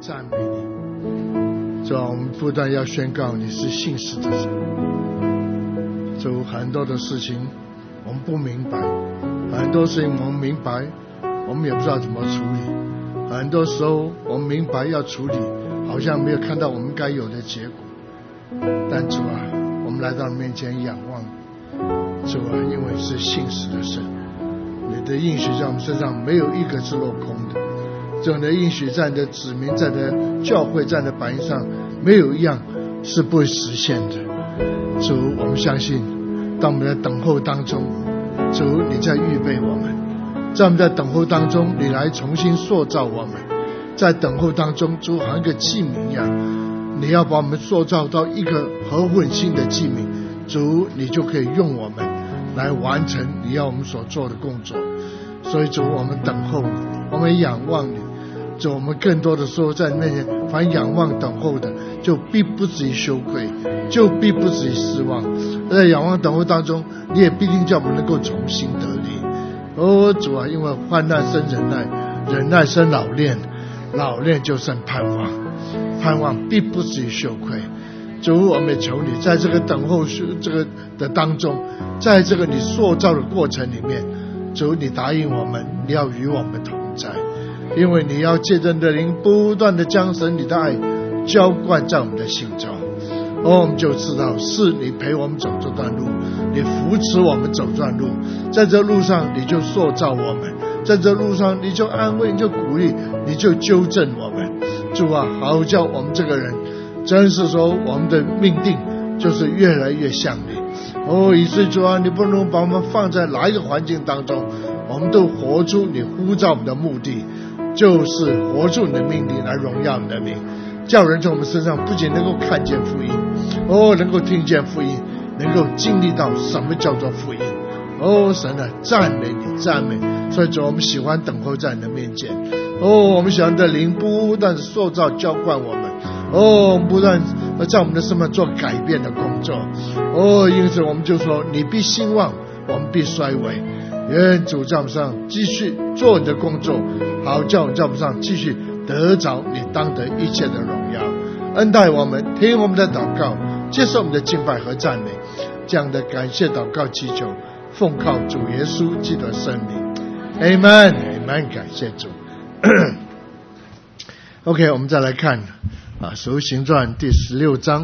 赞美你。主啊，我们不但要宣告你是信实的神。主，很多的事情我们不明白，很多事情我们明白，我们也不知道怎么处理。很多时候我们明白要处理，好像没有看到我们该有的结果。但主啊，我们来到你面前仰望。主啊，因为是信实的神，你的应许在我们身上没有一个是落空的。主，你的应许在你的子民，在你的教会，在你的百姓上，没有一样是不会实现的。主，我们相信，当我们在等候当中，主你在预备我们，在我们在等候当中，你来重新塑造我们。在等候当中，主好像一个器皿一样，你要把我们塑造到一个合乎你心的器皿，主你就可以用我们来完成你要我们所做的工作。所以主，我们等候，我们仰望你。主，我们更多的时候在你面前，凡仰望等候的，就必不至于羞愧，就必不至于失望。在仰望等候当中，你也必定叫我们能够重新得力。哦，主啊，因为患难生忍耐，忍耐生老练，老练就生盼望，盼望必不至于羞愧。主，我们也求你在这个等候这个的当中，在这个你塑造的过程里面，主你答应我们，你要与我们同在，因为你要借着你的灵不断的将神你的爱浇灌在我们的心中。我们就知道是你陪我们走这段路，你扶持我们走这段路，在这路上你就塑造我们，在这路上你就安慰，你就鼓励，你就纠正我们。主啊，好叫我们这个人真是说我们的命定就是越来越像你。以至主啊，你不能把我们放在哪一个环境当中，我们都活出你呼召我们的目的，就是活出你的命令来荣耀你的名，叫人从我们身上不仅能够看见福音，能够听见福音，能够经历到什么叫做福音。神啊，赞美你，赞美。所以主，我们喜欢等候在你的面前。我们喜欢的灵不断塑造浇灌我们，不断在我们的身上做改变的工作。因此我们就说，你必兴旺，我们必衰微。愿主在我们上继续做你的工作，好叫我们在我们上继续得着你当得一切的荣耀。恩待我们，听我们的祷告，接受我们的敬拜和赞美。这样的感谢祷告祈求，奉靠主耶稣基督的圣名。 Amen Amen， 感谢主。OK， 我们再来看使徒行传第16章。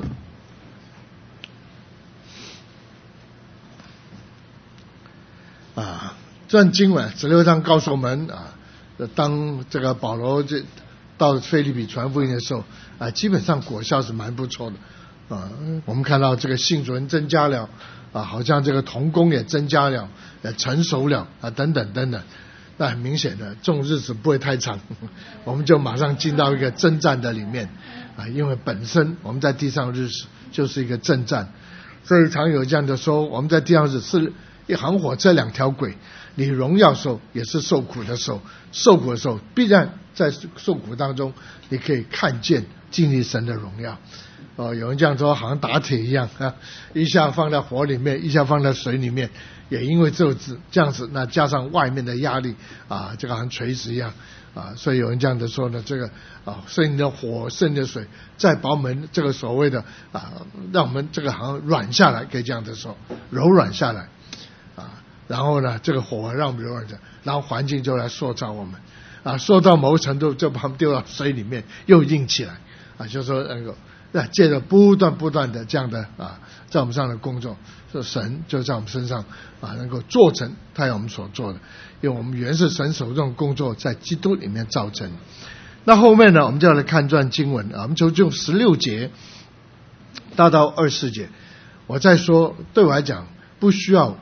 这段经文16章告诉我们当这个保罗到腓立比传福音的时候基本上果效是蛮不错的我们看到这个信主人增加了好像这个同工也增加了成熟了等等等等。那很明显的，这种日子不会太长，我们就马上进到一个征战的里面因为本身我们在地上日子就是一个征战，所以常有这样的说，我们在地上日子是一行火车两条轨，你荣耀时候也是受苦的时候，受苦的时候必然在受苦当中你可以看见经历神的荣耀有人这样说，好像打铁一样一下放在火里面，一下放在水里面，也因为这样子，那加上外面的压力这个好像垂直一样所以有人这样的说呢，这个圣灵的火，圣灵的水，再把我们这个所谓的让我们这个好像软下来，可以这样的说，柔软下来然后呢，这个火让我们柔软下来，然后环境就来塑造我们塑造某程度就把我们丢到水里面，又硬起来就说那个借着不断的这样的在我们上的工作，神就在我们身上能够做成他要我们所做的，因为我们原是神手中的工作在基督里面造成。那后面呢，我们就要来看这段经文我们就用16节到24节。我再说，对我来讲不需要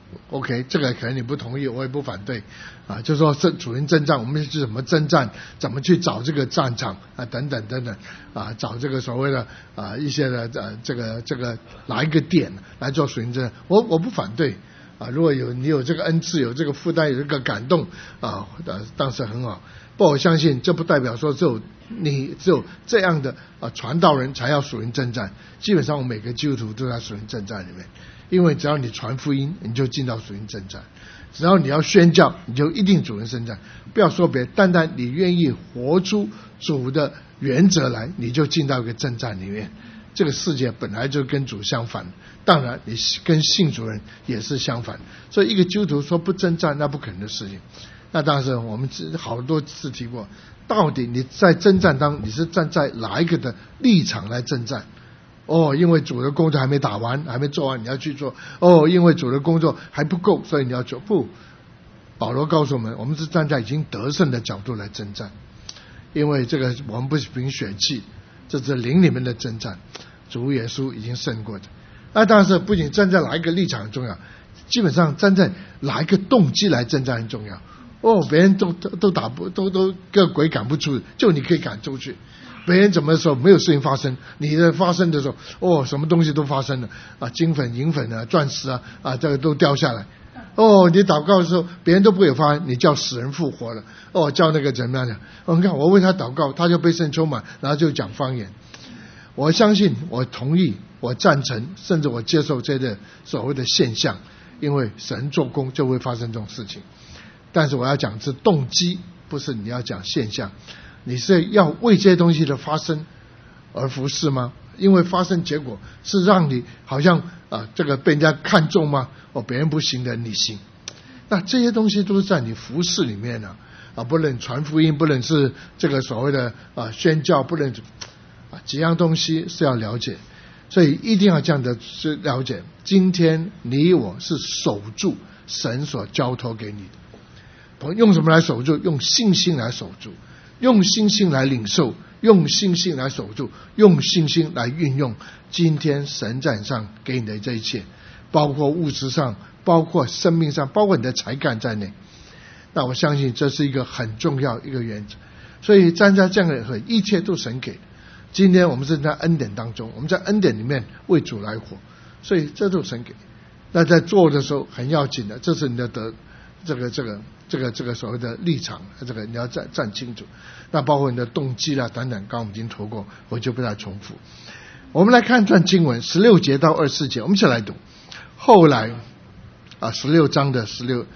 OK， 这个可能你不同意，我也不反对就说主人征战，我们是怎么征战，怎么去找这个战场等等等等找这个所谓的一些的这个哪一个点来做属灵征战，我不反对如果你有这个恩赐，有这个负担，有这个感动当时很好。不过我相信这不代表说只有这样的传道人才要属灵征战，基本上我们每个基督徒都在属灵征战里面。因为只要你传福音，你就进到属灵征战。 只要你要宣教，你就一定主人征战，不要说别的，单单你愿意活出主的原则来，你就进到一个征战里面。这个世界本来就跟主相反，当然你跟信主人也是相反，所以一个基督徒说不征战，那不可能的事情。那当然是我们好多次提过，到底你在征战当中，你是站在哪一个的立场来征战？因为主的工作还没打完，还没做完，你要去做。因为主的工作还不够，所以你要做。不，保罗告诉我们是站在已经得胜的角度来征战，因为这个我们不是凭血气，这是灵里面的征战，主耶稣已经胜过的。那当然是不仅站在哪一个立场很重要，基本上站在哪一个动机来征战很重要。别人都个鬼赶不出，就你可以赶出去。别人怎么说没有事情发生，你的发生的时候，什么东西都发生了啊，金粉、银粉啊、钻石啊，这个都掉下来。你祷告的时候，别人都不会发生，你叫死人复活了。叫那个怎么样的？你看我为他祷告，他就被圣充满，然后就讲方言。我相信，我同意，我赞成，甚至我接受这个所谓的现象，因为神做工就会发生这种事情。但是我要讲是动机，不是你要讲现象。你是要为这些东西的发生而服侍吗？因为发生结果是让你好像这个被人家看重吗？别人不行的你行。那这些东西都是在你服侍里面不论传福音，不论是这个所谓的宣教，不论几样东西是要了解，所以一定要这样的去了解。今天你我是守住神所交托给你的。用什么来守住？用信心来守住，用信心来领受，用信心来守住，用信心来运用今天神在上给你的这一切，包括物质上，包括生命上，包括你的才干在内。那我相信这是一个很重要一个原则。所以站在这样的一切都神给。今天我们是在恩典当中，我们在恩典里面为主来活，所以这都神给。那在做的时候很要紧的，这是你的这个所谓的立场，这个你要站清楚。那包括你的动机啦等等，刚刚我们已经读过，我就不再重复。我们来看段经文16节到24节，我们一起来读。后来16章的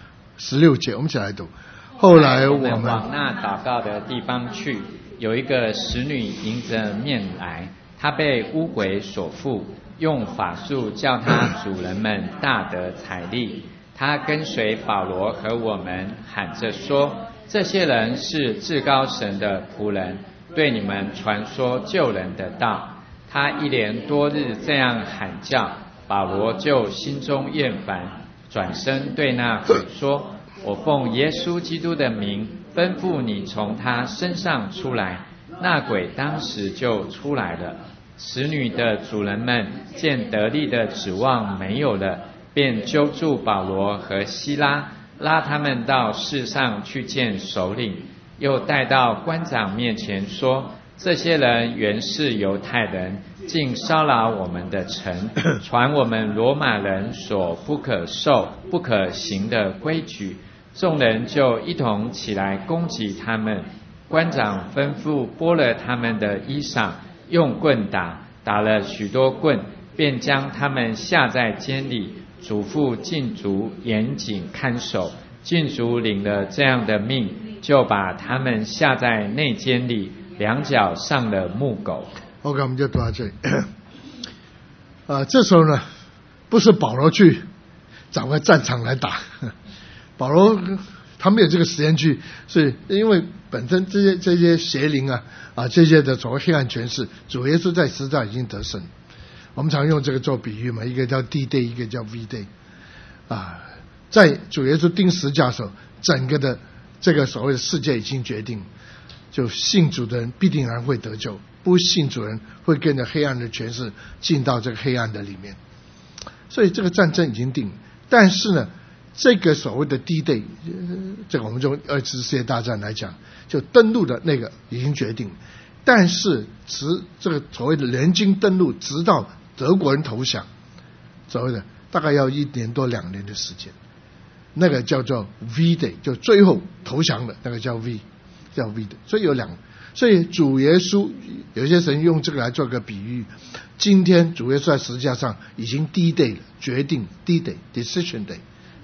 16节，我们一起来读。后来我们往那祷告的地方去，有一个使女迎着面来，她被污鬼所附，用法术叫她主人们大得财力。他跟随保罗和我们喊着说，这些人是至高神的仆人，对你们传说救人的道。他一连多日这样喊叫，保罗就心中厌烦，转身对那鬼说，我奉耶稣基督的名吩咐你从他身上出来。那鬼当时就出来了。使女的主人们见得力的指望没有了，便揪住保罗和西拉，拉他们到市上去见首领，又带到官长面前说，这些人原是犹太人，竟骚扰我们的城，传我们罗马人所不可受不可行的规矩。众人就一同起来攻击他们。官长吩咐剥了他们的衣裳，用棍打了许多棍，便将他们下在监里，嘱咐禁足严谨看守。禁足领了这样的命，就把他们下在内监里，两脚上了木狗。 OK， 我们就读到这里。这时候呢，不是保罗去找个战场来打，保罗他没有这个时间去，是因为本身这些邪灵这些的所谓黑暗权势，主耶稣在十字架已经得胜。我们常用这个做比喻嘛，一个叫 D day， 一个叫 V day。在主耶稣钉十字架的时候，整个的这个所谓的世界已经决定，就信主的人必定然会得救，不信主人会跟着黑暗的权势进到这个黑暗的里面。所以这个战争已经定，但是呢，这个所谓的 D day， 这个我们从二次世界大战来讲，就登陆的那个已经决定，但是这个所谓的联军登陆，直到德国人投降，所谓的大概要1年多2年的时间，那个叫做 V day， 就最后投降的那个叫 V day。所以有两个，所以主耶稣有些人用这个来做个比喻。今天主耶稣在十字架上已经 D day 了，决定 D day decision day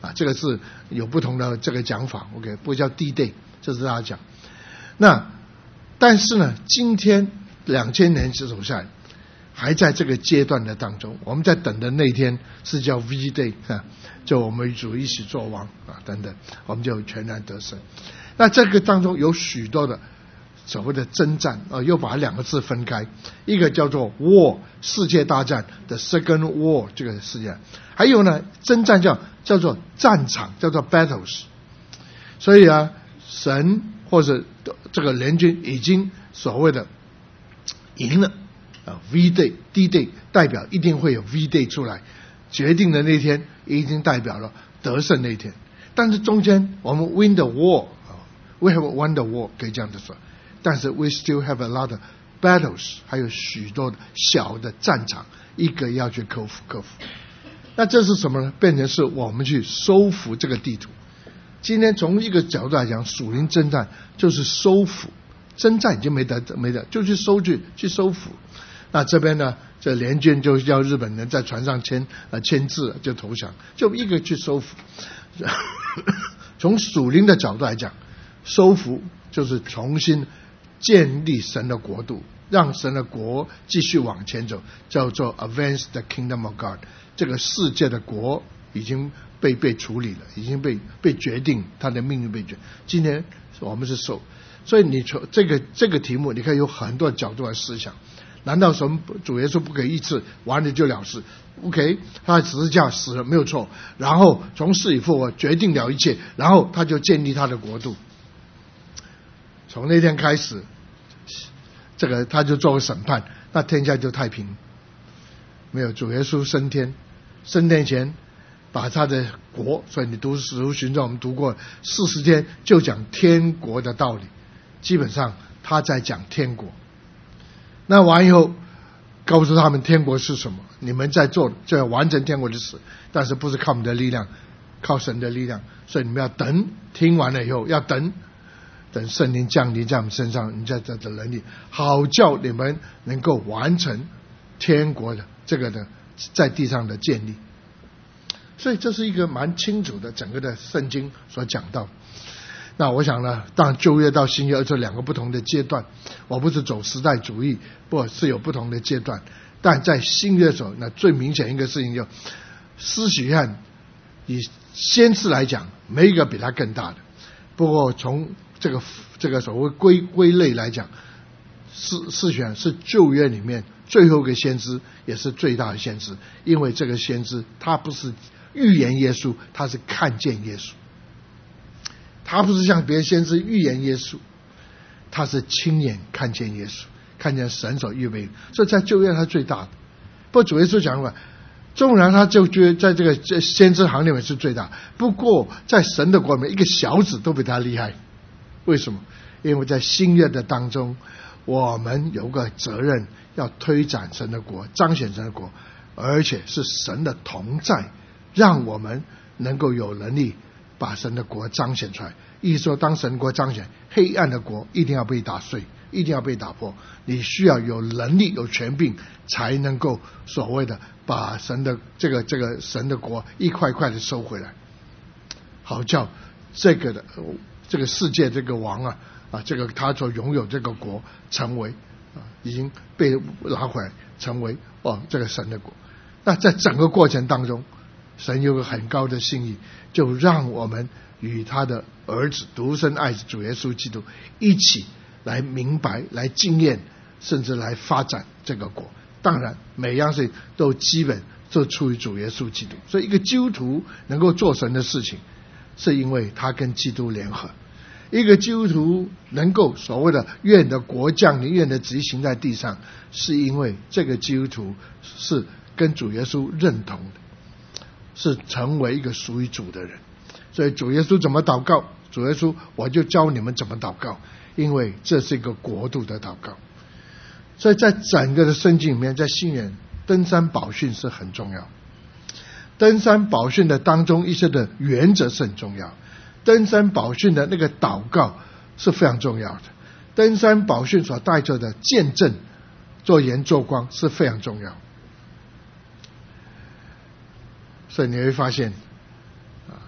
这个是有不同的这个讲法 ，OK， 不叫 D-Day， 这是大家讲。那但是呢，今天2000年走下来，还在这个阶段的当中，我们在等的那天是叫 V-Day 就我们与主一起作王等等，我们就全然得胜。那这个当中有许多的所谓的征战又把两个字分开，一个叫做 War 世界大战的 Second War 这个世界，还有呢征战叫做战场，叫做 Battles。所以神或者这个联军已经所谓的赢了V-Day D-Day 代表一定会有 V-Day 出来，决定的那天已经代表了得胜那天。但是中间我们 win the war we have won the war 可以这样子说，但是 we still have a lot of battles， 还有许多的小的战场，一个要去克服。那这是什么呢？变成是我们去收服这个地图。今天从一个角度来讲，属灵征战就是收服，征战已经没得，就去收服。那这边呢，这联军就叫日本人在船上签字就投降，就一个去收服。从属灵的角度来讲，收服就是重新建立神的国度，让神的国继续往前走，叫做 advance the kingdom of God。这个世界的国已经被处理了，已经被决定，他的命运被决。今天我们是受，所以你从这个题目，你可以有很多角度来思想。难道什么主耶稣不可以一次完了就了事 ？OK， 他十字架死了没有错，然后从死以复活决定了一切，然后他就建立他的国度。从那天开始，这个他就做个审判，那天下就太平。没有，主耶稣升天前把他的国，所以你读使徒行传我们读过40天就讲天国的道理，基本上他在讲天国。那完以后告诉他们天国是什么，你们在做就要完成天国的事，但是不是靠我们的力量，靠神的力量。所以你们要等，听完了以后要等圣灵降临在我们身上，你在这的能力，好叫你们能够完成天国的这个的在地上的建立。所以这是一个蛮清楚的整个的圣经所讲到。那我想呢，当然旧约到新约这两个不同的阶段，我不是走时代主义，不是有不同的阶段。但在新约的时候，那最明显一个事情就，施洗约翰以先知来讲，没一个比他更大的。不过从这个所谓归类来讲，施洗约翰是旧约里面最后一个先知，也是最大的先知，因为这个先知他不是预言耶稣，他是看见耶稣。他不是像别人先知预言耶稣，他是亲眼看见耶稣，看见神所预备的，所以在旧约他最大的。不过主耶稣讲过，纵然他就觉得在这个先知行列里面是最大，不过在神的国里面一个小子都比他厉害。为什么？因为在新约的当中，我们有个责任要推展神的国，彰显神的国，而且是神的同在，让我们能够有能力把神的国彰显出来。意思说，当神国彰显，黑暗的国一定要被打碎，一定要被打破。你需要有能力、有权柄，才能够所谓的把神的这个神的国一块块的收回来，好叫这个世界这个王这个他所拥有这个国成为已经被拿回来，成为这个神的国。那在整个过程当中，神有个很高的心意，就让我们与他的儿子独生爱子主耶稣基督一起来明白、来经验，甚至来发展这个国。当然每样事情都基本就出于主耶稣基督。所以一个基督徒能够做神的事情，是因为他跟基督联合。一个基督徒能够所谓的愿的国降临，愿的旨意行在地上，是因为这个基督徒是跟主耶稣认同的，是成为一个属于主的人。所以主耶稣怎么祷告，主耶稣我就教你们怎么祷告，因为这是一个国度的祷告。所以在整个的圣经里面，在新约登山宝训是很重要。登山宝训的当中一些的原则是很重要，登山宝训的那个祷告是非常重要的，登山宝训所带着的见证做盐做光是非常重要。所以你会发现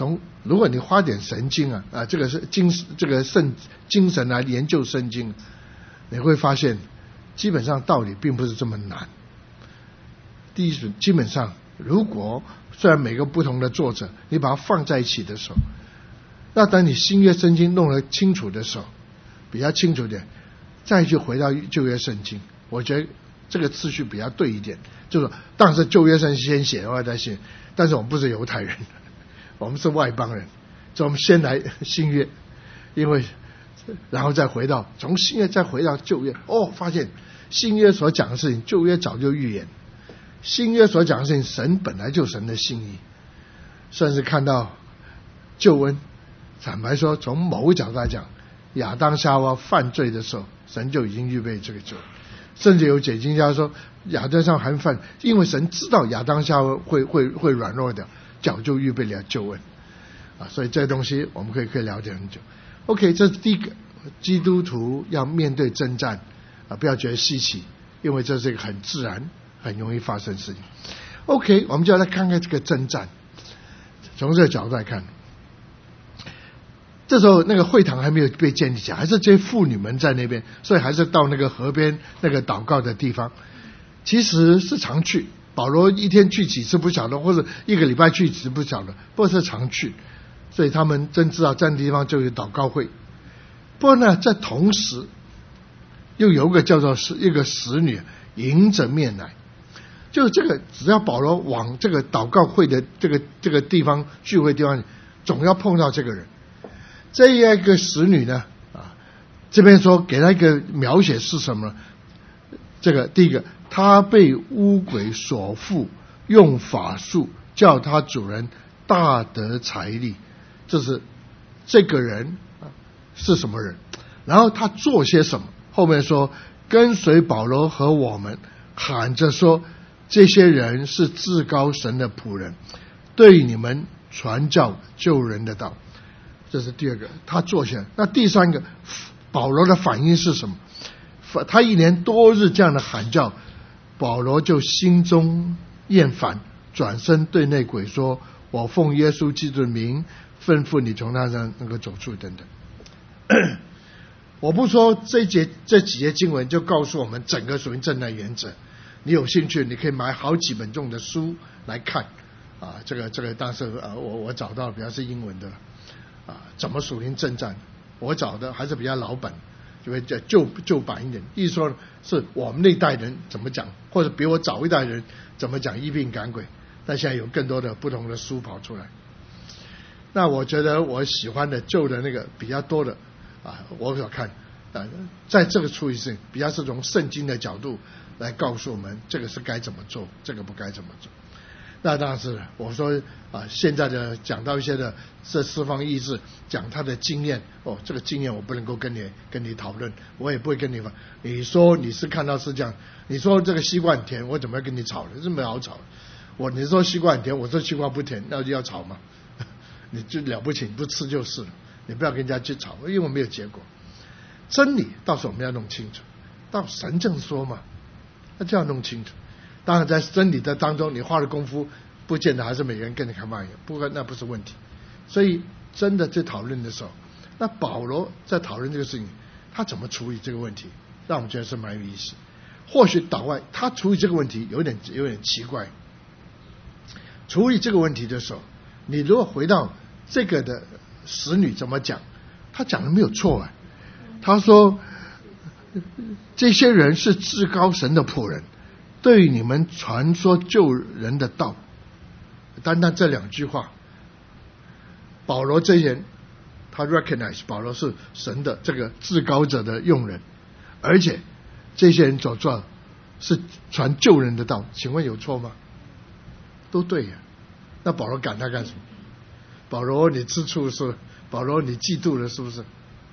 如果你花点神经这个是精神来研究圣经，你会发现基本上道理并不是这么难。第一是基本上，如果虽然每个不同的作者你把它放在一起的时候，那当你新约圣经弄得清楚的时候，比较清楚点，再去回到旧约圣经，我觉得这个次序比较对一点。就是当然是旧约圣经先写，然后再写，但是我们不是犹太人，我们是外邦人，所以我们先来新约，因为然后再回到从新约再回到旧约，发现新约所讲的事情旧约早就预言，新约所讲的事情神本来就神的心意，甚至看到救恩。坦白说，从某个角度来讲，亚当夏娃犯罪的时候，神就已经预备这个救恩。甚至有解经家说，亚当夏娃还犯，因为神知道亚当夏娃会软弱的，早就预备了救恩所以这东西我们可以了解很久。OK， 这是第一个，基督徒要面对征战不要觉得稀奇，因为这是一个很自然、很容易发生的事情。OK， 我们就要来看看这个征战，从这个角度来看。这时候那个会堂还没有被建立起来，还是这些妇女们在那边，所以还是到那个河边那个祷告的地方。其实是常去，保罗一天去几次不晓得，或者一个礼拜去几次不晓得，不过是常去，所以他们真知道这样的地方就有祷告会。不过呢，在同时又有一个叫做一个使女迎着面来，就这个只要保罗往这个祷告会的这个地方聚会地方，总要碰到这个人。这一个使女呢这边说给他一个描写是什么呢？这个第一个，他被污鬼所附，用法术叫他主人大得财力。这是这个人是什么人？然后他做些什么？后面说跟随保罗和我们，喊着说这些人是至高神的仆人，对你们传教救人的道。这是第二个，他做下来。那第三个，保罗的反应是什么？他一连多日这样的喊叫，保罗就心中厌烦，转身对那鬼说：“我奉耶稣基督的名吩咐你从那上能够走出。”等等。我不说这几节经文就告诉我们整个属灵征战原则。你有兴趣，你可以买好几本这种的书来看这个当时我找到比较是英文的了。怎么属灵征战？我找的还是比较老本，就会旧版一点。意思说是我们那代人怎么讲，或者比我早一代人怎么讲医病赶鬼。但现在有更多的不同的书跑出来。那我觉得我喜欢的旧的那个比较多的我所看在这个处理事情比较是从圣经的角度来告诉我们这个是该怎么做，这个不该怎么做。那当然是我说现在的讲到一些的这四方意志，讲他的经验这个经验我不能够跟你讨论，我也不会跟你说。你说你是看到是这样，你说这个西瓜很甜，我怎么会跟你吵呢？这么好吵。你说西瓜很甜，我说西瓜不甜，那就要吵吗？你就了不起，你不吃就是了，你不要跟人家去吵，因为我没有结果。真理到时候我们要弄清楚，到神正说嘛，那就要弄清楚。当然在真理的当中你花的功夫不见得还是每个人跟你看慢一样，不过那不是问题。所以真的在讨论的时候，那保罗在讨论这个事情，他怎么处理这个问题，让我们觉得是蛮有意思。或许岛外他处理这个问题有点奇怪。处理这个问题的时候，你如果回到这个的使女怎么讲，他讲的没有错他说这些人是至高神的仆人，对你们传说救人的道。单单这两句话，保罗这些人他 recognize 保罗是神的这个至高者的用人，而且这些人所做是传救人的道，请问有错吗？都对呀。那保罗赶他干什么？保罗你吃醋是？保罗你嫉妒了是不是？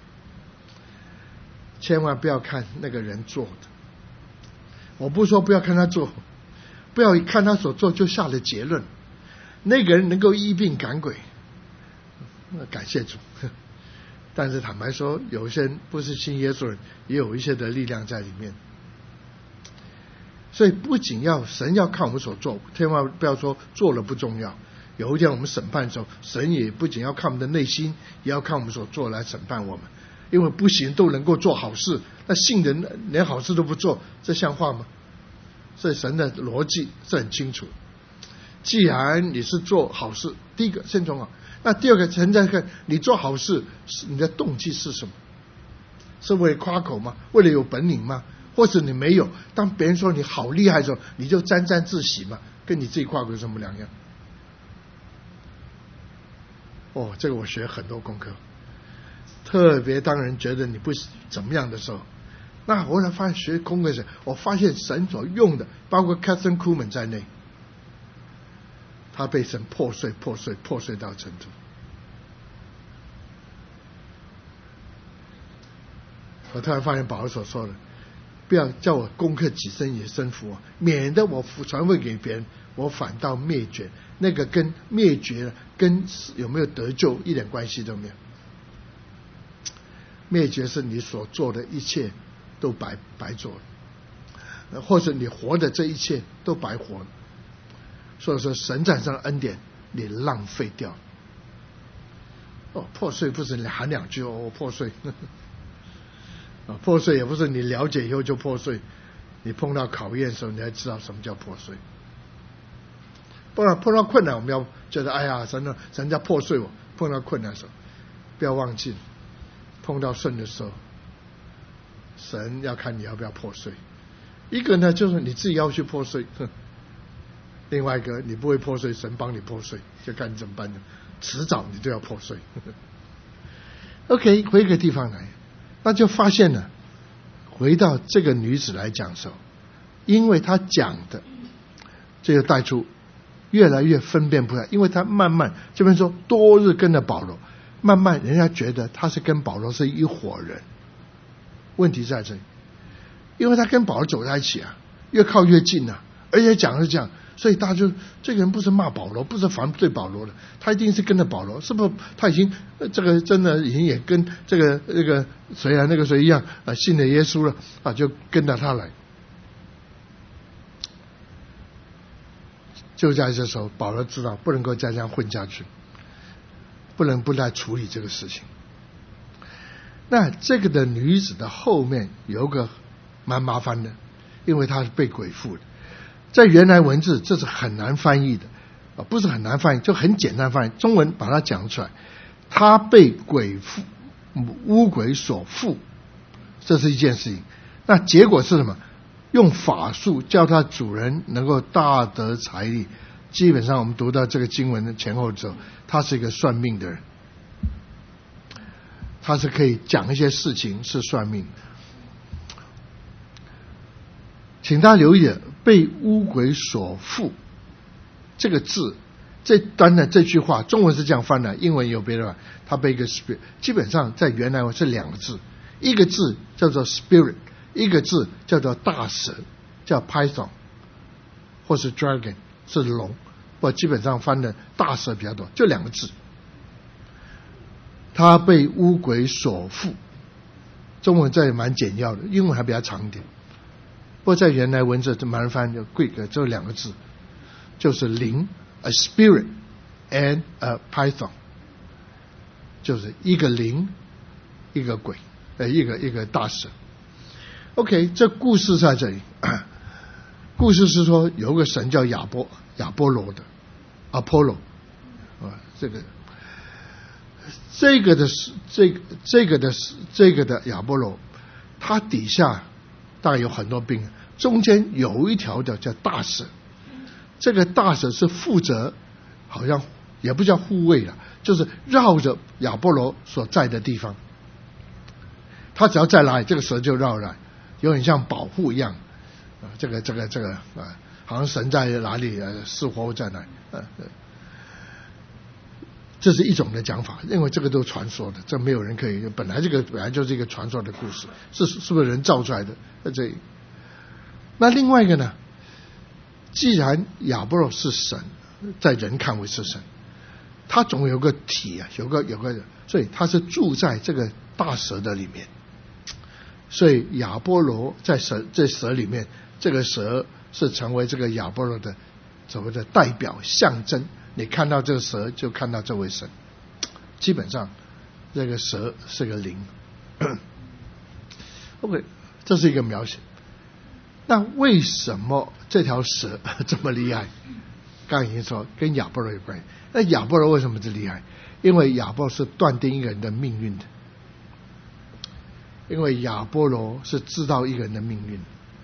千万不要看那个人做的，我不说不要看他做，不要看他所做就下了结论。那个人能够医病赶鬼，感谢主。但是坦白说，有些人不是信耶稣人，也有一些的力量在里面。所以不仅要神要看我们所做，千万不要说做了不重要， 有一天我们审判的时候，神也不仅要看我们的内心，也要看我们所做来审判我们。因为不行都能够做好事，那信人连好事都不做，这像话吗？所以神的逻辑是很清楚。既然你是做好事，第一个先从好，那第二个神在看你做好事，你的动机是什么？是为了夸口吗？为了有本领吗？或者你没有，当别人说你好厉害的时候，你就沾沾自喜吗？跟你自己夸口有什么两样？哦，这个我学很多功课，特别当人觉得你不怎么样的时候，那后来发现学功课时，我发现神所用的，包括 Catherine Kuhlman 在内，他被神破碎到程度。我突然发现保罗所说的，不要叫我攻克己身也身服我，免得我传问给别人，我反倒灭绝。那个跟灭绝跟有没有得救一点关系都没有。灭绝是你所做的一切都白做了，或者你活的这一切都白活了。所以说神在上恩典你浪费掉。破碎不是你喊两句破碎破碎也不是你了解以后就破碎，你碰到考验的时候你才知道什么叫破碎。碰到困难我们要觉得哎呀神在破碎我，碰到困难的时候不要忘记，碰到顺的时候神要看你要不要破碎。一个呢就是你自己要去破碎，另外一个你不会破碎，神帮你破碎，就看你怎么办呢，迟早你就要破碎。OK， 回一个地方来，那就发现了，回到这个女子来讲的时候，因为她讲的这就带出越来越分辨不来，因为她慢慢这边说多日跟着保罗，慢慢人家觉得她是跟保罗是一伙人。问题在这里，因为她跟保罗走在一起啊，越靠越近啊，而且讲是这样，所以大家就这个人不是骂保罗，不是反对保罗的，他一定是跟着保罗，是不是？他已经这个真的已经也跟这个谁啊那个谁一样信了耶稣了就跟着他来。就在这时候，保罗知道不能够再这样混下去，不能不来处理这个事情。那这个的女子的后面有个蛮麻烦的，因为她是被鬼附的。在原来文字这是很难翻译的不是很难翻译，就很简单翻译，中文把它讲出来，她被巫鬼所附，这是一件事情。那结果是什么？用法术叫他主人能够大得财力。基本上我们读到这个经文的前后之后，他是一个算命的人，他是可以讲一些事情是算命。请大家留意被巫鬼所附这个字，当然这句话中文是这样翻的，英文有别的，他被一个 spirit， 基本上在原来是两个字，一个字叫做 spirit， 一个字叫做大蛇，叫 python 或是 dragon 是龙，我基本上翻的大蛇比较多，就两个字。他被巫鬼所附，中文这也蛮简要的，英文还比较长一点。不过在原来文字蛮翻就 Greek 这两个字就是灵 a spirit and a python， 就是一个灵一个鬼一个大蛇。 OK， 这故事在这里故事是说有个神叫亚波罗的 Apollo 这个的亚波罗，他底下大概有很多兵，中间有一条的叫大蛇，这个大蛇是负责好像也不叫护卫了，就是绕着亚波罗所在的地方，他只要在哪里这个蛇就绕来，有点像保护一样这个好像神在哪里是活在哪里这是一种的讲法，因为这个都是传说的，这没有人可以，本来就是一个传说的故事，是不是人造出来的？那另外一个呢？既然亚波罗是神，在人看为是神，他总有个体有个，所以他是住在这个大蛇的里面，所以亚波罗在蛇里面，这个蛇是成为这个亚波罗的所谓的代表象征， 你看到这个蛇就看到这位神。基本上这个蛇是个灵。OK， 这是一个描写。那为什么这条蛇这么厉害？刚才已经说跟亚波罗有关系。那亚波罗为什么这么厉害？因为亚波罗是断定一个人的命运的，因为亚波罗是知道一个人的命运。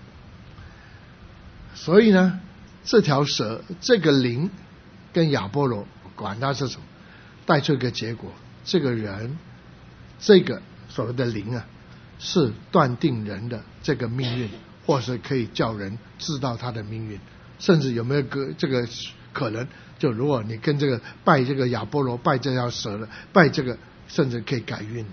所以呢，这条蛇这个灵跟亚波罗管它是什么，带出一个结果，这个人这个所谓的灵啊，是断定人的这个命运，或是可以叫人知道他的命运，甚至有没有这个可能，就如果你跟这个拜这个亚波罗，拜这条蛇了，拜这个，甚至可以改运。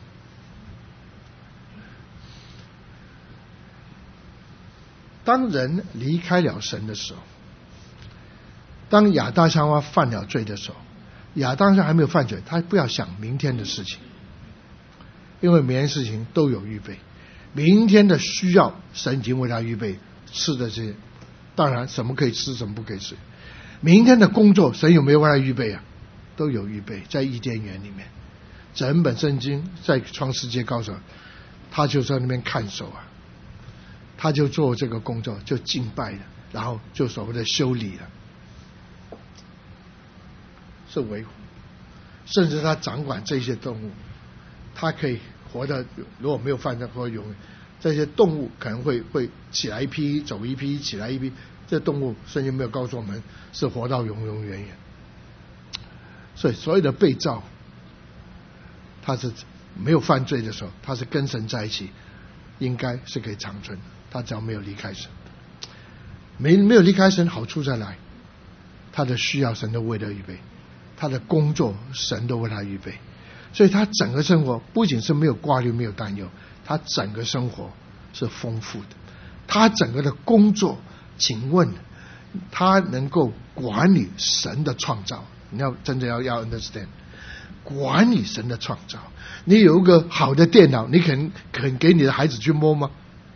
当人离开了神的时候，当亚当夏娃犯了罪的时候，亚当夏还没有犯罪，他不要想明天的事情，因为每件事情都有预备，明天的需要神已经为他预备吃的这些，当然什么可以吃，什么不可以吃。明天的工作神有没有为他预备啊？都有预备，在伊甸园里面，整本圣经在创世纪告诉他就在那边看守啊，他就做这个工作，就敬拜了，然后就所谓的修理了，是维护，甚至他掌管这些动物，他可以活得，如果没有犯罪或永远，这些动物可能会起来一批，走一批，起来一批，这动物圣经没有告诉我们是活到永永远远。所以所有的被造，他是没有犯罪的时候，他是跟神在一起，应该是可以长存的。他只要没有离开神，没有离开神，好处在哪里？他的需要神都为他预备，他的工作神都为他预备，所以他整个生活不仅是没有挂虑没有担忧，他整个生活是丰富的。他整个的工作，请问他能够管理神的创造，你要真的要 understand 管理神的创造。你有一个好的电脑，你肯给你的孩子去摸吗？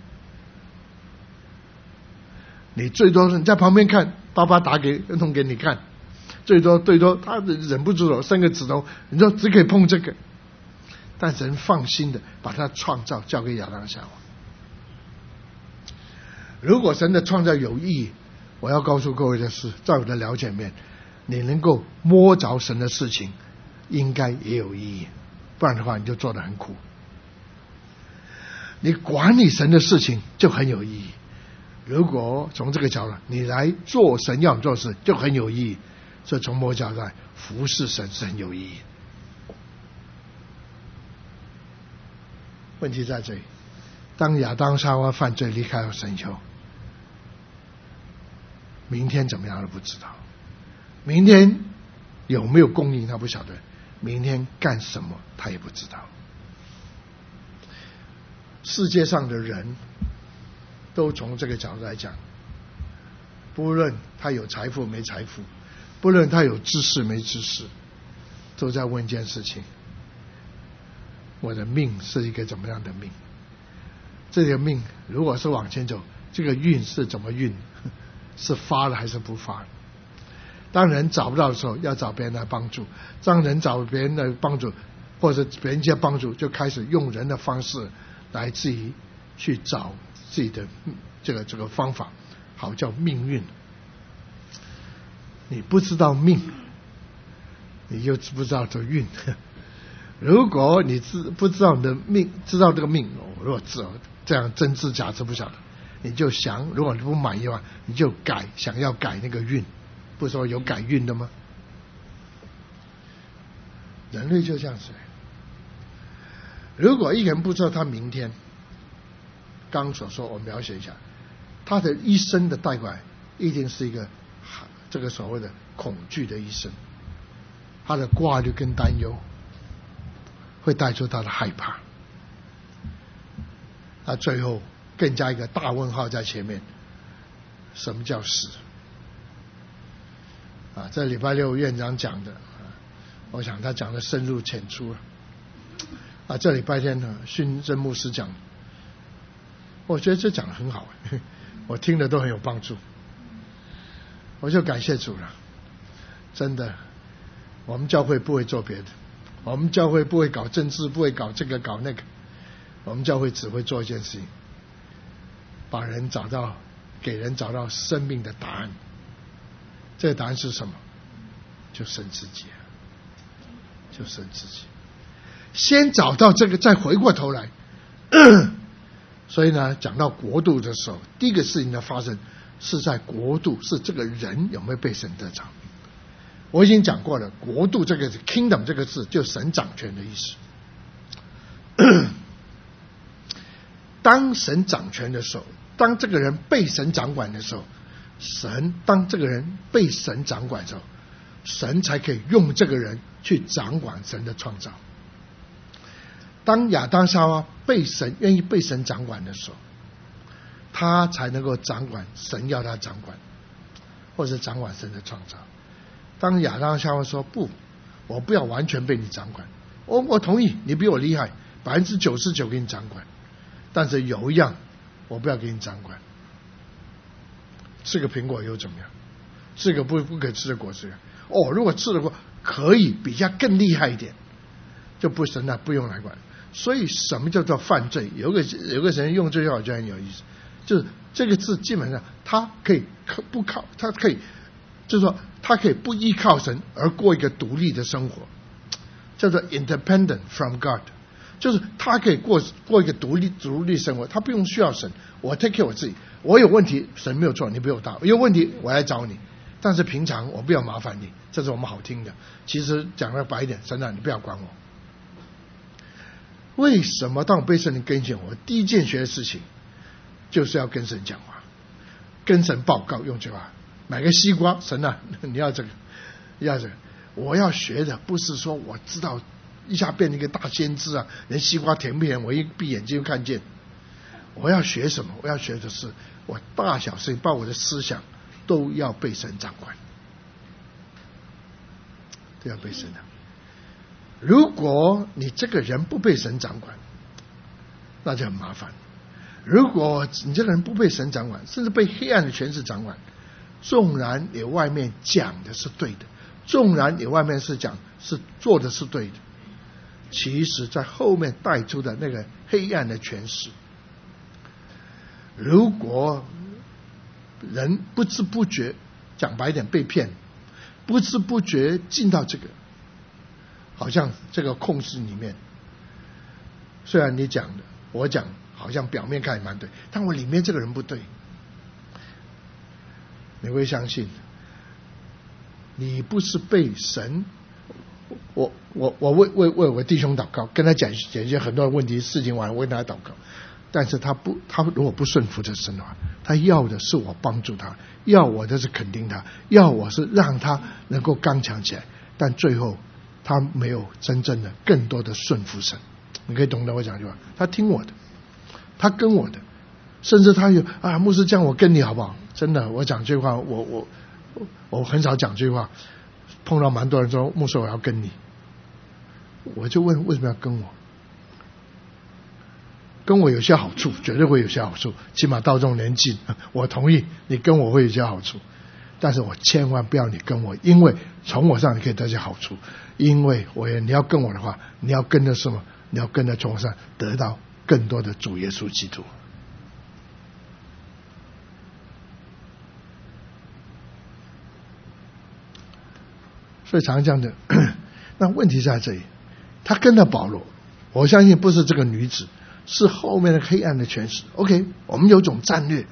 你最多是你在旁边看，爸爸弄给你看，最多他忍不住了伸个指头，你说只可以碰这个。但神放心的把他创造交给亚当夏娃。如果神的创造有意义，我要告诉各位的是，在我的了解面，你能够摸着神的事情应该也有意义，不然的话你就做得很苦。你管理神的事情就很有意义，如果从这个角度你来做神要你做事就很有意义，所以从某角度来服侍神是很有意义。问题在这里，当亚当夏娃犯罪离开了神以后，明天怎么样都不知道，明天有没有供应他不晓得，明天干什么他也不知道。世界上的人都从这个角度来讲，不论他有财富没财富，不论他有知识没知识，都在问一件事情：我的命是一个怎么样的命？这个命如果是往前走，这个运是怎么运？是发了还是不发？当人找不到的时候，要找别人来帮助；当人找别人的帮助，或者别人接帮助，就开始用人的方式来自己去找自己的这个方法，好叫命运。你不知道命，你就不知道这运。如果你不知道你的命，知道这个命，如果这样真知假知不晓得，你就想，如果你不满意的话，你就想要改那个运。不是说有改运的吗？人类就这样子。如果一个人不知道他明天，刚所说我描写一下，他的一生的带过来一定是一个这个所谓的恐惧的一生，他的挂虑跟担忧会带出他的害怕，他最后更加一个大问号在前面，什么叫死？这礼拜六院长讲的，我想他讲的深入浅出了。这礼拜天呢，训真牧师讲，我觉得这讲得很好，我听的都很有帮助，我就感谢主了。真的， 我们教会不会做别的，我们教会不会搞政治，不会搞这个搞那个，我们教会只会做一件事情，把人找到，给人找到生命的答案。这个答案是什么？就生自己，就生自己。先找到这个，再回过头来。所以呢，讲到国度的时候，第一个事情的发生是在国度，是这个人有没有被神得着。我已经讲过了，国度这个 kingdom 这个字就神掌权的意思。当神掌权的时候，当这个人被神掌管的时候，当这个人被神掌管的时候，神才可以用这个人去掌管神的创造。当亚当夏娃愿意被神掌管的时候，他才能够掌管神要他掌管，或者掌管神的创造。当亚当夏娃说不，我不要完全被你掌管，我同意你比我厉害，99%给你掌管，但是有一样我不要给你掌管，吃个苹果又怎么样？吃个不可以吃的果子，如果吃的果可以比较更厉害一点，就不神了，不用来管。所以什么叫做犯罪？有个人用这句话就很有意思，就是这个字基本上他可以不靠，他可以就是说他可以不依靠神而过一个独立的生活，叫做 independent from God， 就是他可以过一个独立生活，他不用需要神。我 take care 我自己，我有问题神没有错，你比我大，有问题我来找你，但是平常我不要麻烦你，这是我们好听的。其实讲得白一点，神啊，你不要管我。为什么当我被圣灵更新，我第一件学的事情就是要跟神讲话，跟神报告，用这句话，买个西瓜，神啊，你要这个，要这个。我要学的不是说我知道一下变成一个大先知啊，连西瓜甜不甜我一闭眼睛就看见。我要学什么？我要学的是我大小事情，把我的思想都要被神掌管，都要被神掌管。如果你这个人不被神掌管，那就很麻烦。如果你这个人不被神掌管，甚至被黑暗的权势掌管，纵然你外面讲的是对的，纵然你外面是做的是对的，其实在后面带出的那个黑暗的权势，如果人不知不觉，讲白点被骗，不知不觉进到这个好像这个控制里面，虽然你讲的我讲好像表面看也蛮对，但我里面这个人不对，你会相信你不是被神。我为我弟兄祷告，跟他讲一些很多问题事情完，我为他祷告，但是他如果不顺服这神的话，他要的是我帮助他，要我的是肯定他，要我是让他能够刚强起来，但最后他没有真正的更多的顺服神。你可以懂得我讲这句话，他听我的，他跟我的，甚至他有牧师这样我跟你好不好？真的，我讲这句话，我很少讲这句话，碰到蛮多人说牧师我要跟你，我就问为什么要跟我？跟我有些好处，绝对会有些好处，起码到这种年纪，我同意你跟我会有些好处，但是我千万不要你跟我，因为从我上你可以得些好处，因为你要跟我的话，你要跟的什么？你要跟着从我上得到更多的主耶稣基督。所以常这样的，那问题在这里，他跟着保罗，我相信不是这个女子，是后面的黑暗的权势。OK， 我们有种战略，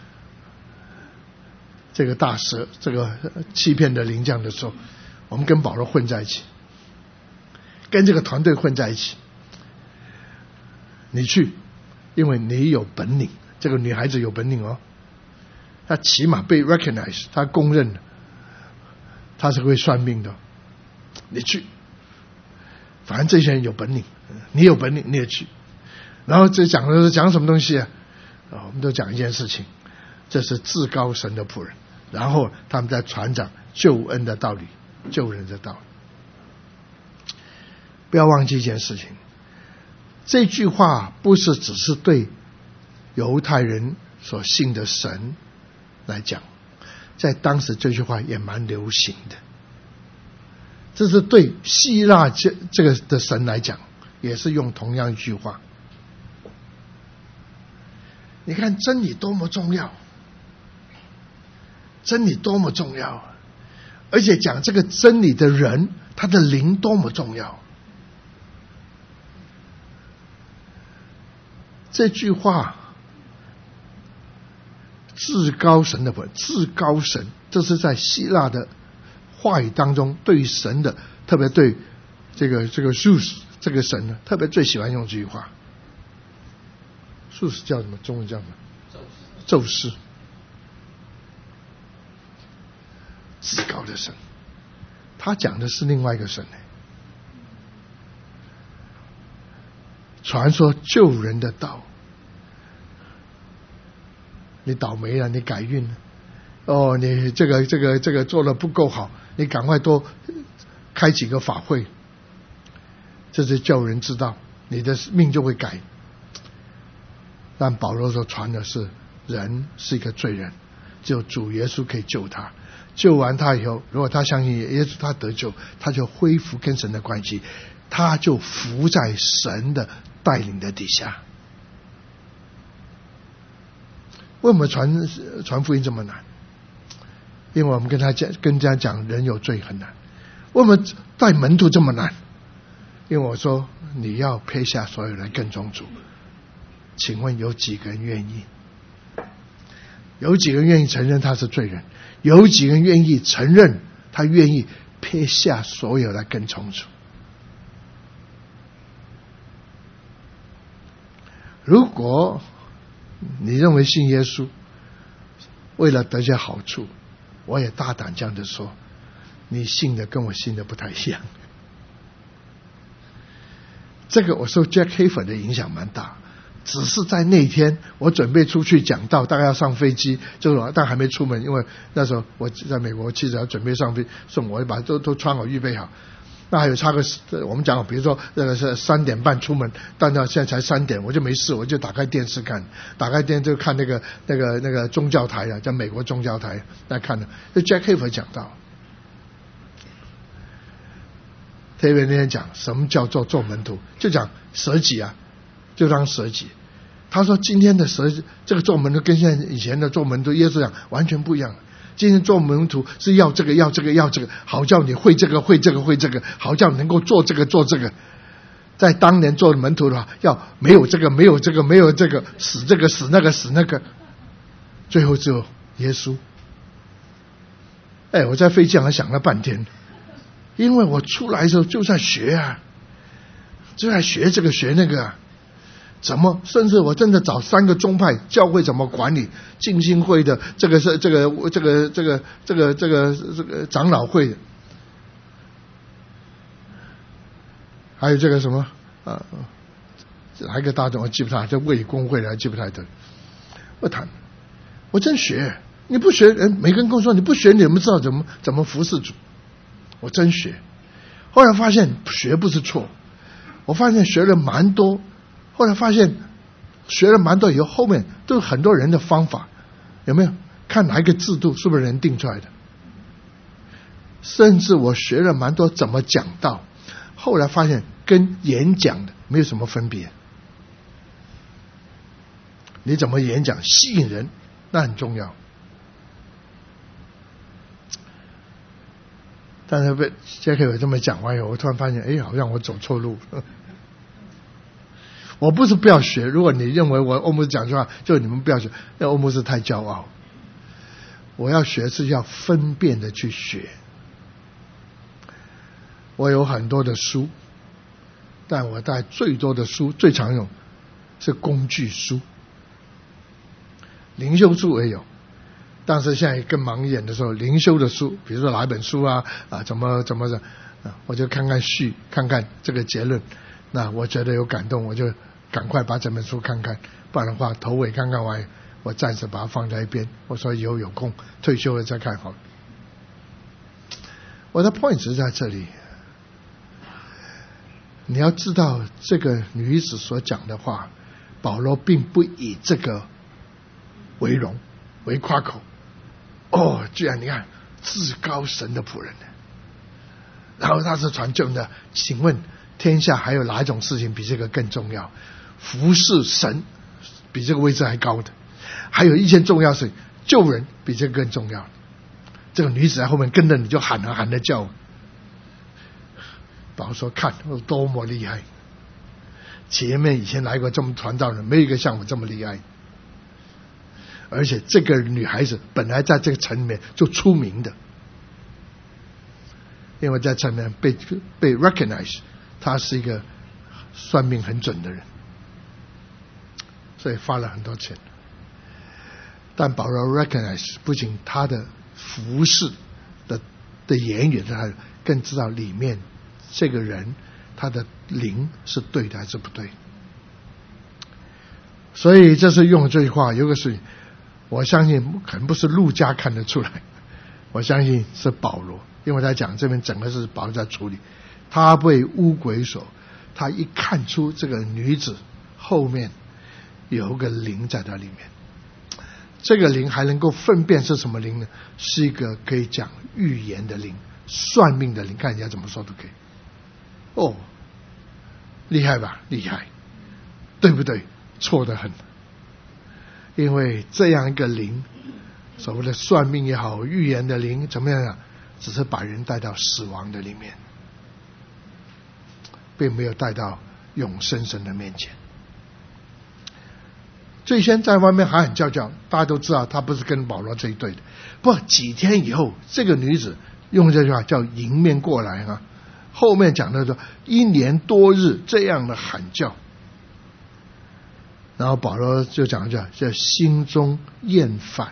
这个大蛇，这个欺骗的灵将的时候，我们跟保罗混在一起，跟这个团队混在一起。你去，因为你有本领，这个女孩子有本领哦，她起码被 recognize， 她公认的，她是会算命的。你去，反正这些人有本领，你有本领你也去。然后这讲什么东西啊？我们都讲一件事情，这是至高神的仆人，然后他们在传讲救恩的道理，救人的道理。不要忘记一件事情，这句话不是只是对犹太人所信的神来讲，在当时这句话也蛮流行的。 这是对希腊这个的神来讲，也是用同样一句话。你看真理多么重要，真理多么重要，而且讲这个真理的人，他的灵多么重要。这句话，至高神的至高神，这是在希腊的话语当中，对于神的，特别对这个Zeus这个神呢，特别最喜欢用这句话。Zeus叫什么？中文叫什么？宙斯。至高的神，他讲的是另外一个神呢。传说救人的道，你倒霉了，你改运了，哦，你这个做得不够好，你赶快多开几个法会，这是叫人知道你的命就会改。但保罗所传的是，人是一个罪人，只有主耶稣可以救他。救完他以后，如果他相信耶稣，他得救，他就恢复跟神的关系，他就服在神的带领的底下。为什么传福音这么难？因为我们跟人家讲人有罪很难。为什么带门徒这么难？因为我说你要撇下所有人跟从主。请问有几个人愿意？有几个人愿意承认他是罪人？有几个人愿意承认他愿意撇下所有来跟从主？如果你认为信耶稣为了得些好处，我也大胆这样的说，你信的跟我信的不太一样。这个我受 Jack Hayford 的影响蛮大。只是在那天我准备出去讲道，大概要上飞机，但还没出门，因为那时候我在美国，妻子要准备上飞送我，把都穿好预备好。那还有差个我们讲，比如说那个是3点半出门，但到现在才3点，我就没事，我就打开电视看，打开电视就看那个宗教台啊，叫美国宗教台来看的，就 Jack Hayford 讲到，特别那天讲什么叫做门徒，就讲舍己啊。就当舍己，他说今天的这个做门徒跟现在以前的做门徒，耶稣讲完全不一样。今天做门徒是要这个，好叫你会这个，好叫你能够做这个。在当年做门徒的话，要没有这个，死这个死那个，最后只有耶稣。我在飞机上想了半天，因为我出来的时候就在学啊，就在学这个学那个啊。怎么？甚至我真的找3个宗派教会怎么管理，浸信会的这个长老会，还有这个什么还有一个大众我记不太，这卫公会的还记不太得。我谈，我真学，你不学，每个人跟我说你不学，你怎么知道怎么服侍主？我真学，后来发现学不是错，我发现学了蛮多。后来发现学了蛮多以后，后面都有很多人的方法，有没有？看哪一个制度是不是人定出来的？甚至我学了蛮多怎么讲道，后来发现跟演讲的没有什么分别。你怎么演讲吸引人，那很重要。但是被杰克有这么讲完以后，我突然发现，好像我走错路。我不是不要学，如果你认为我欧姆斯讲句话，就你们不要学，那欧姆斯太骄傲。我要学是要分辨的去学。我有很多的书，但我带最多的书最常用是工具书，灵修书也有。但是现在更忙一点的时候，灵修的书，比如说哪一本书啊，怎么的，我就看看序，看看这个结论。那我觉得有感动，我就赶快把整本书看看，不然的话头尾看看完，我暂时把它放在一边。我说以后有空退休了再看好了。我的 point 是在这里，你要知道这个女子所讲的话，保罗并不以这个为荣为夸口。居然你看至高神的仆人呢， 然后他是传救的。请问天下还有哪一种事情比这个更重要？服侍神比这个位置还高的，还有一件重要事，救人比这个更重要。这个女子在后面跟着你就喊啊喊的叫。保罗说看我多么厉害，前面以前来过这么传道人，没有一个像我这么厉害。而且这个女孩子本来在这个城里面就出名的，因为在城里面被 recognize， 她是一个算命很准的人，所以花了很多钱。但保罗 recognize 不仅他的服侍的言语，他更知道里面这个人他的灵是对的还是不对。所以这是用这句话，有个事情我相信可能不是路加看得出来，我相信是保罗，因为他讲这边整个是保罗在处理。他被污鬼所，他一看出这个女子后面有个灵在她里面，这个灵还能够分辨是什么灵呢？是一个可以讲预言的灵，算命的灵，看人家怎么说都可以。哦，厉害吧？厉害，对不对？错得很。因为这样一个灵，所谓的算命也好，预言的灵，怎么样啊？只是把人带到死亡的里面，并没有带到永生神的面前。最先在外面喊喊叫叫，大家都知道他不是跟保罗这一对的。不过几天以后，这个女子用这句话叫迎面过来啊，后面讲的说1年多日这样的喊叫。然后保罗就讲叫心中厌烦。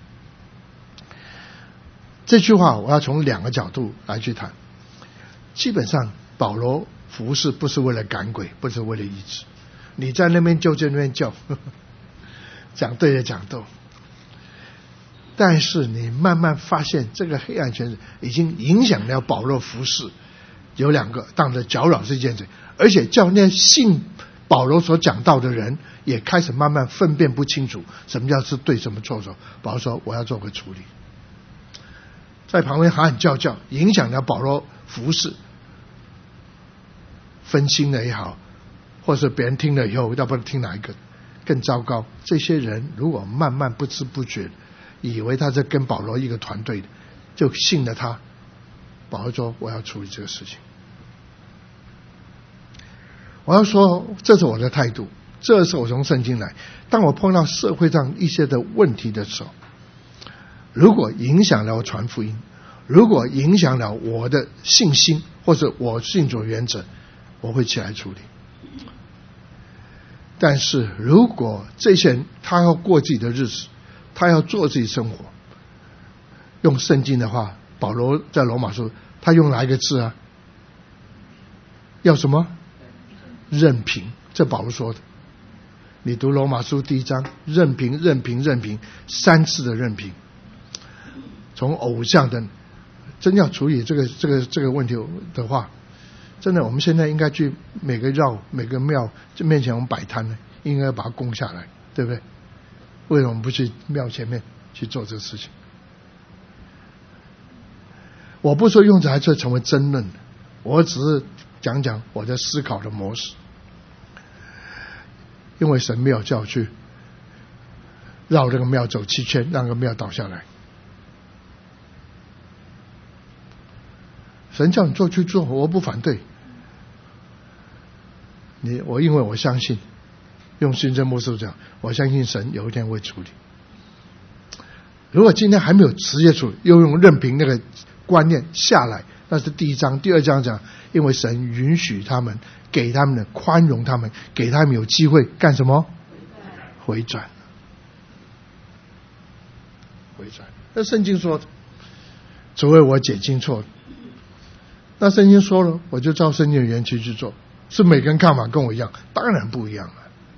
这句话我要从2个角度来去谈。基本上保罗服侍不是为了赶鬼，不是为了医治，你在那边就在那边叫，讲对的讲斗。但是你慢慢发现这个黑暗权势已经影响了保罗服侍，有2个当着搅扰这件事，而且叫那信保罗所讲到的人也开始慢慢分辨不清楚什么叫是对，什么错。保罗说我要做个处理，在旁边喊喊叫叫，影响了保罗服侍，分心了也好，或是别人听了以后要不然听哪一个更糟糕。这些人如果慢慢不知不觉以为他是跟保罗一个团队的，就信了他。保罗说我要处理这个事情。我要说这是我的态度，这是我从圣经来。当我碰到社会上一些的问题的时候，如果影响了我传福音，如果影响了我的信心或者我信主原则，我会起来处理。但是如果这些人他要过自己的日子，他要做自己生活，用圣经的话，保罗在罗马书他用哪一个字啊？要什么？任凭。这保罗说的。你读罗马书第1章，任凭任凭任凭，3次的任凭。从偶像的真要处理这个问题的话，真的我们现在应该去每个庙面前我们摆摊呢，应该把它供下来，对不对？为什么不去庙前面去做这个事情？我不说用这还是成为争论的，我只是讲讲我的思考的模式。因为神没有叫我去绕这个庙走7圈，让个庙倒下来。神叫你做去做，我不反对。因为我相信，用新生牧师讲，我相信神有一天会处理。如果今天还没有直接处理，又用任凭那个观念下来，那是第1章。第2章讲，因为神允许他们，给他们的宽容他们，给他们有机会干什么？回转。那圣经说的，除非我解经错了。那圣经说了，我就照圣经的原期去做。是每个人看法跟我一样？当然不一样了。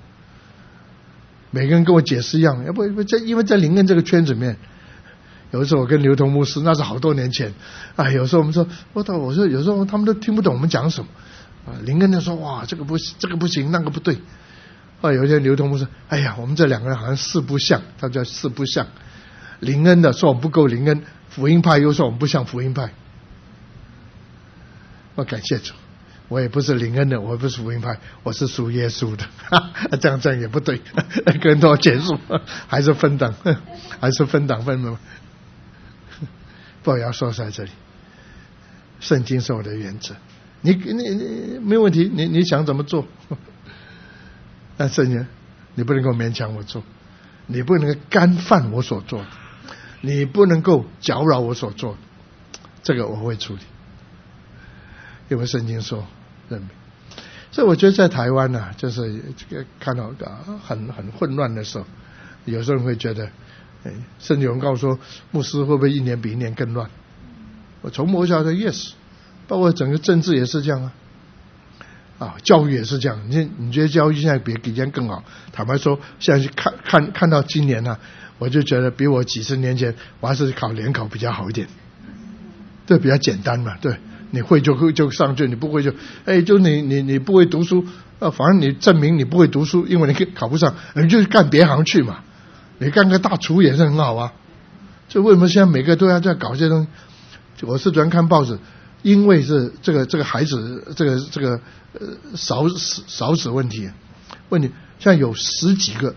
每个人跟我解释一样，因为在灵恩这个圈子里面，有的时候我跟刘同牧师，那是好多年前，有时候我们说，我说有时候他们都听不懂我们讲什么，灵恩就说哇这个不行，那个不对。有一天刘同牧师，我们这2个人好像4不像，他叫4不像。灵恩的说我们不够灵恩，福音派又说我们不像福音派。 我感谢主，我也不是灵恩的，我也不是福音派，我是属耶稣的。这样也不对，跟多结束还是分党，还是分党分门。不要说在这里，圣经是我的原则，你没有问题，你想怎么做？但圣经你不能够勉强我做，你不能够干犯我所做的，你不能够搅扰我所做的，这个我会处理，因为圣经说认命。所以我觉得在台湾呢，就是这个看到很混乱的时候，有时候人会觉得，甚至有人告诉说，牧师会不会一年比一年更乱？我从某角度 yes， 包括整个政治也是这样教育也是这样。你觉得教育现在比以前更好？坦白说，现在去看到今年我就觉得比我几十年前，我还是考联考比较好一点，这比较简单嘛，对。你会就上去，你不会就你不会读书，反正你证明你不会读书，因为你考不上，你就干别行去嘛。你干个大厨也是很好啊。所以为什么现在每个都要在搞这些东西？我是昨天看报纸，因为是这个孩子这个少子问题，现在有10几个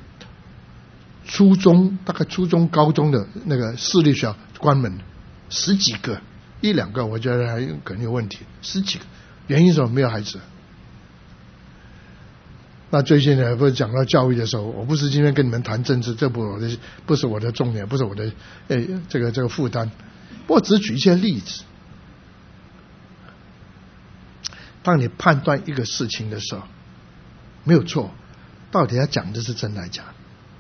大概初中高中的那个私立学校关门，10几个，1、2个我觉得还可能有问题，10几个，原因是什么？没有孩子。那最近呢，不是讲到教育的时候，我不是今天跟你们谈政治，这不是我的重点，不是我的这个负担。我只举一些例子。当你判断一个事情的时候，没有错，到底要讲的是真来讲。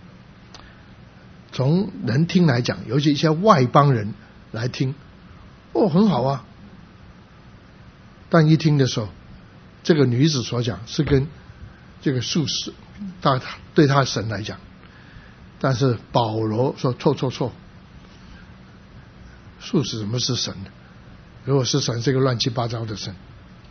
从人听来讲，尤其一些外邦人来听，很好啊。但一听的时候，这个女子所讲是跟这个术士，对他的神来讲，但是保罗说错，术士怎么是神呢？如果是神，是一个乱七八糟的神。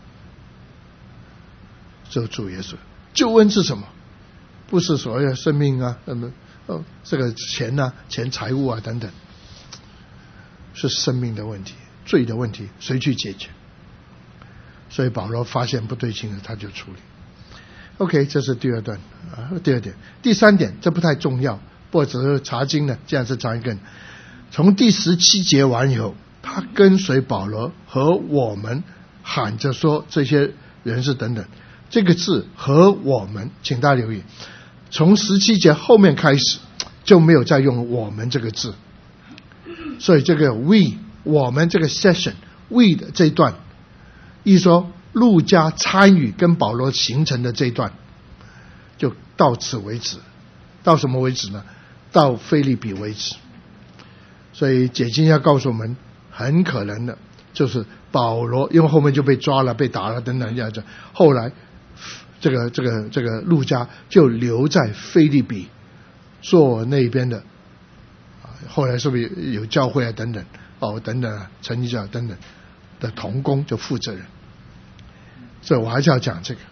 就主耶稣，救恩是什么？不是所谓的生命这个钱财物等等，是生命的问题，罪的问题，谁去解决？所以保罗发现不对劲了，他就处理。OK， 这是第二点。第3点，这不太重要，或者是查经呢，这样是查一根。从第17节完以后，他跟随保罗和我们喊着说这些人是等等。这个字和我们，请大家留意，从17节后面开始就没有再用我们这个字，所以这个 we 我们这个 session we 的这一段，意思说路加参与跟保罗形成的这一段就到此为止。到什么为止呢？到腓立比为止。所以解经要告诉我们，很可能的就是保罗，因为后面就被抓了被打了等等这样子，后来这个路加就留在腓立比做那边的，后来是不是有教会等等等等成立教等等的同工就负责人。所以我还是要讲这个，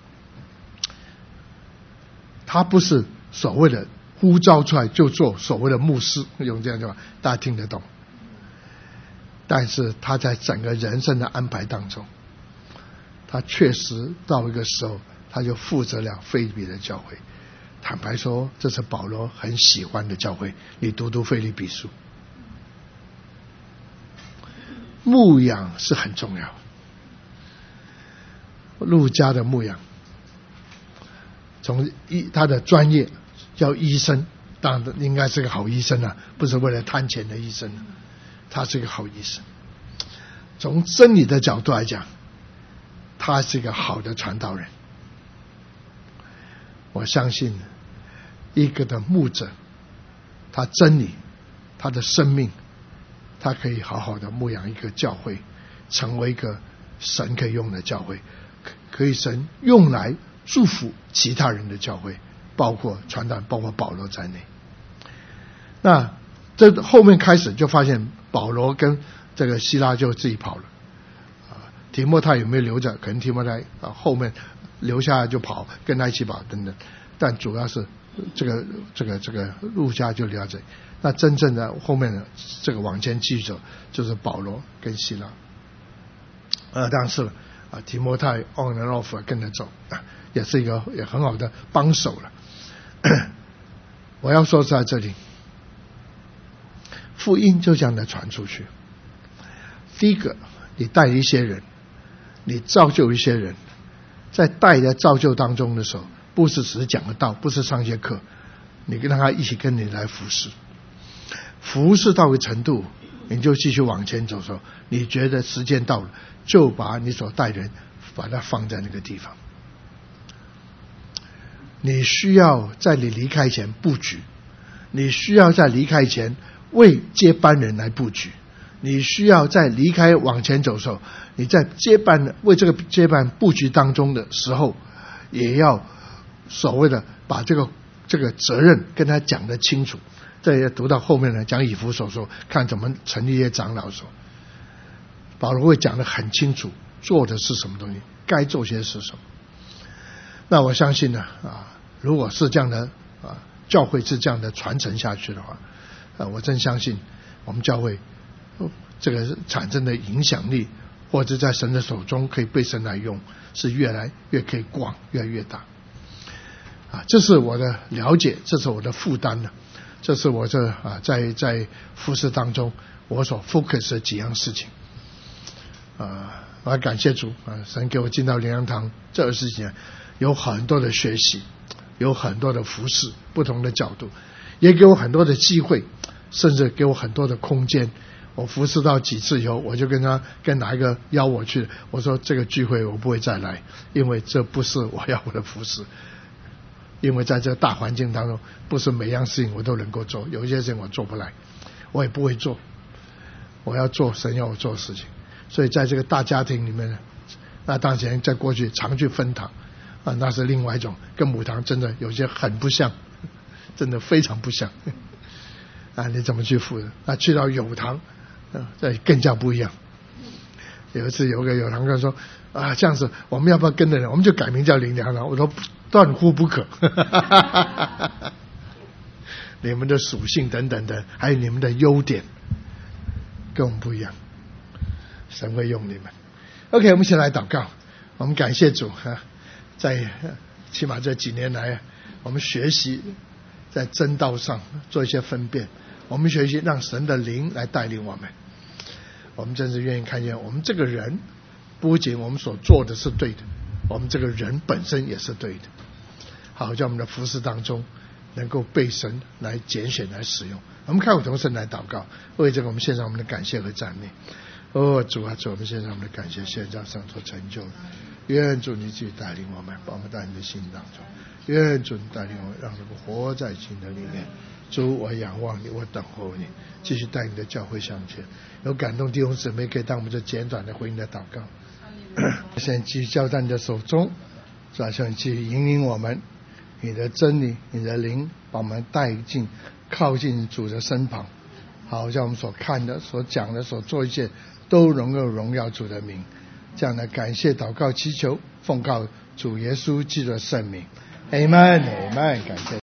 他不是所谓的呼召出来就做所谓的牧师，用这样的话大家听得懂。但是他在整个人生的安排当中，他确实到一个时候他就负责了腓立比的教会。坦白说，这是保罗很喜欢的教会，你读腓立比书。牧养是很重要，路加的牧养，从他的专业叫医生，当然应该是个好医生不是为了贪钱的医生，他是个好医生。从真理的角度来讲，他是一个好的传道人。我相信一个的牧者，他真理，他的生命，他可以好好的牧养一个教会，成为一个神可以用的教会，可以神用来祝福其他人的教会，包括传道，包括保罗在内。那这后面开始就发现保罗跟这个希拉就自己跑了，提摩太有没有留着？可能提摩太后面留下来就跑，跟他一起跑等等。但主要是这个路加就留在这里。那真正的后面的这个往前继续走，就是保罗跟希拉。但是提摩太 on and off 跟着走也是一个也很好的帮手了。我要说在这里，福音就这样的传出去。第一个，你带一些人，你造就一些人，在带的造就当中的时候，不是只是讲个道，不是上些课，你跟他一起跟你来服侍，服侍到个程度，你就继续往前走的时候，你觉得时间到了，就把你所带人把它放在那个地方。你需要在你离开前布局，你需要在离开前为接班人来布局，你需要在离开往前走的时候，你在为这个接班布局当中的时候，也要所谓的把这个责任跟他讲得清楚。这也读到后面呢，讲以弗所说，看怎么成立一些长老的时候，保罗会讲得很清楚，做的是什么东西，该做些是什么。那我相信呢，如果是这样的教会是这样的传承下去的话，我真相信我们教会这个产生的影响力，或者在神的手中可以被神来用，是越来越可以广，越来越大。这是我的了解，这是我的负担呢，这是我在服事当中我所 focus 的几样事情。我要感谢主神给我进到灵粮堂这20几年，有很多的学习，有很多的服事，不同的角度，也给我很多的机会，甚至给我很多的空间。我服事到几次以后，我就跟哪一个邀我去，我说这个聚会我不会再来，因为这不是我要我的服事。因为在这个大环境当中，不是每样事情我都能够做，有一些事情我做不来，我也不会做。我要做神要我做的事情，所以在这个大家庭里面呢，那当然在过去常去分堂那是另外一种，跟母堂真的有些很不像，真的非常不像你怎么去服的？去到有堂这更加不一样。有一次有个有堂哥说这样子我们要不要跟着人，我们就改名叫灵粮堂。我说断乎不可你们的属性等等的，还有你们的优点跟我们不一样，神会用你们。 OK， 我们先来祷告。我们感谢主在起码这几年来我们学习在真道上做一些分辨，我们学习让神的灵来带领我们。我们真是愿意看见我们这个人不仅我们所做的是对的，我们这个人本身也是对的，好在我们的服事当中能够被神来拣选来使用。我们开口同声来祷告，为这个我们献上我们的感谢和赞美。主啊，主，我们献上我们的感谢，献上上所成就。愿主你自己带领我们，把我们带进你的心当中。愿主你带领我们，让我们活在新的里面。主，我仰望你，我等候你，继续带你的教会向前。有感动弟兄姊妹可以当我们这简短的回应的祷告。现在继续交在你的手中，主啊，向你继续引领我们，你的真理，你的灵把我们带进靠近主的身旁，好像我们所看的所讲的所做一切都能够荣耀主的名。这样的感谢祷告祈求奉告主耶稣基督的圣名， Amen， 感谢